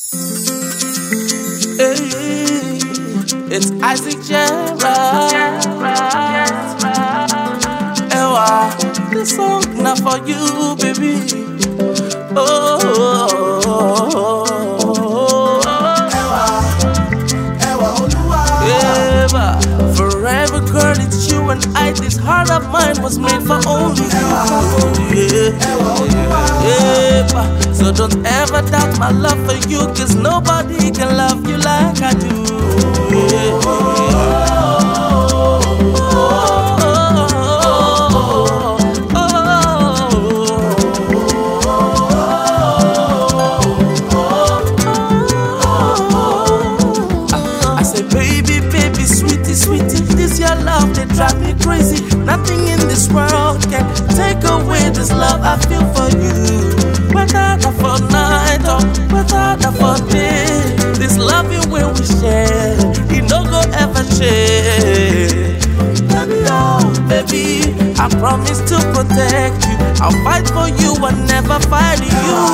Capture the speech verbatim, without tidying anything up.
Hey, it's Isaac Gerard. Ewa, this song not for you, baby. Oh, oh, oh, oh. Ewa, Ewa, Oluwa. Ewa, forever, girl, it's you and I. This heart of mine was made for only you. Yeah, Ewa, so don't ever doubt my love for you, 'cause nobody can love you like I do. Yeah. Drive me crazy. Nothing in this world can take away this love I feel for you. Whether not for night or whether not for day, this loving will we share. It no go ever change. Baby, oh baby, I promise to protect you. I'll fight for you and never fight you.